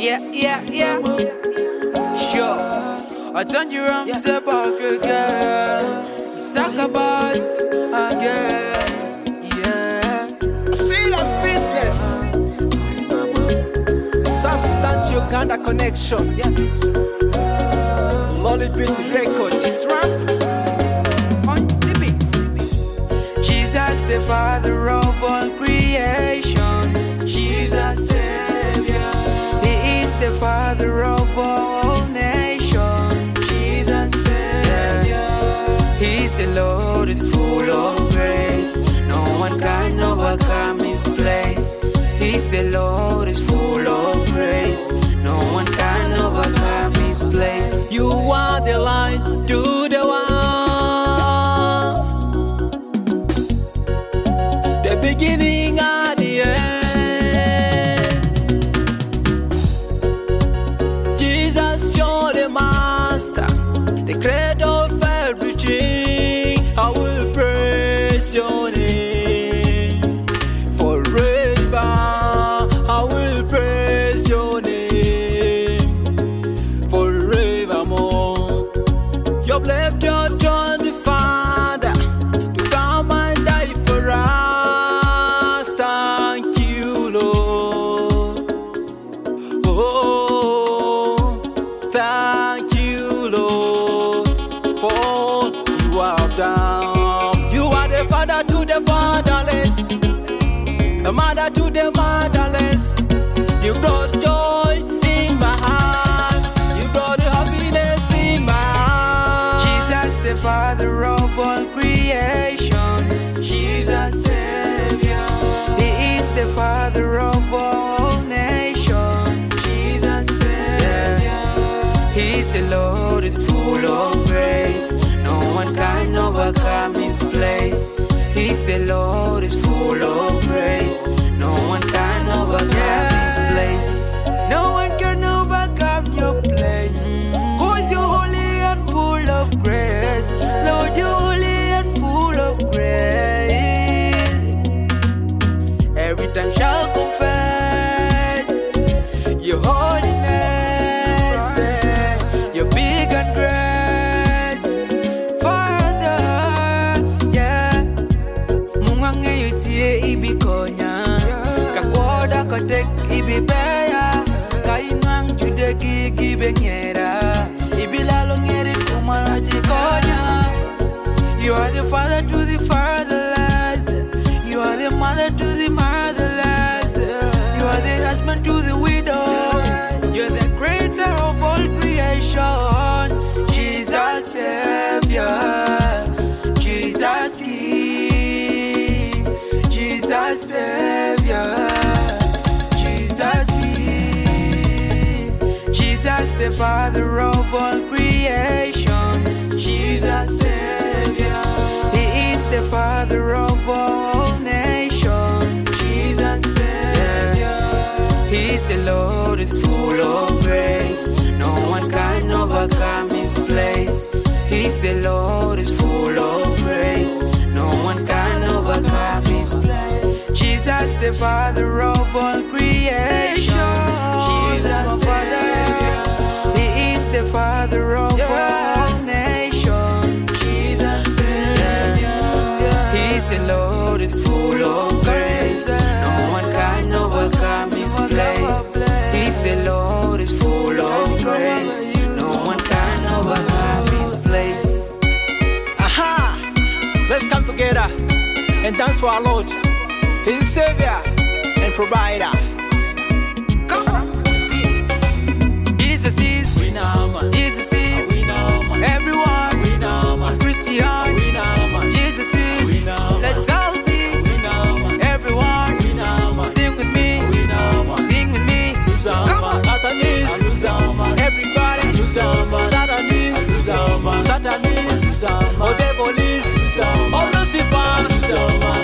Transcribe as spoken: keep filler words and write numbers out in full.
Yeah, yeah, yeah. Sure. I turn you around to the back again. Soccer boss again. Yeah. Serious business. South Sudan to Uganda connection. Yeah. Lollipop record. It's raps on the beat. Jesus, the Father of all creations. Jesus, Savior. He is the Father of all nations. Jesus, Savior. He's the Lord, is full of grace. No one can overcome His place. He's the Lord, is full of grace. No one can overcome His place. You are the line to the one, the beginning and the end. Jesus, you're the master, the creator of everything. I will praise your name forever. I will praise your name forevermore. You've left your throne, Father, to come and die for us. Thank you, Lord. Oh, thank you, Lord, for all you have done. You are the father to the fatherless, the mother to the motherless. You brought joy in my heart. You brought happiness in my heart. Jesus, the Father of all creations. Jesus, Savior. He is the Father of all nations. Jesus, Savior. He's the Lord, is full of grace. No one can overcome His place. He's the Lord, is full of grace. No one can overcome His place. No one can overcome your place. Cause you're holy and full of grace. Lord, you're holy and full of grace. Every tongue shall confess your holiness. You're big and great, Father. Yeah. Mungange yutie ibikonya. Kakwoda kotek ibibeya. Kainwang judegi gibenyera. Ibilalo ngeri kumarajikonya. You are the father to the fatherless. You are the mother to the motherless. You are the husband to the widow. You're the creator of all creation. Jesus, Savior. Jesus, King. Jesus, Savior. Jesus, King. Jesus, the Father of all creations. Jesus, Savior. He is the Father of all nations. Jesus, Savior. He's the Lord, is full of grace. No one can overcome His place. He's the Lord, is full of grace. No one can overcome His place. Jesus, the Father of all creations. Jesus, Savior. He is the Father of all nations. Jesus, Savior. He's the Lord, is full of grace. No one can overcome His place. He's the Lord, is full of grace. No one can overcome His place. Aha! Let's come together and dance for our Lord, His Savior and Provider. Jesus is, We know, man. Jesus is, We know, man. everyone, We know, man. Christian, We know, man. Jesus is, We know, let's man. all be, We know, man. everyone, We know, man. sing with me, We know, man. sing with me, come on, Satanis, everybody, Satanis, Satanis, oh devil is, oh Lucifer,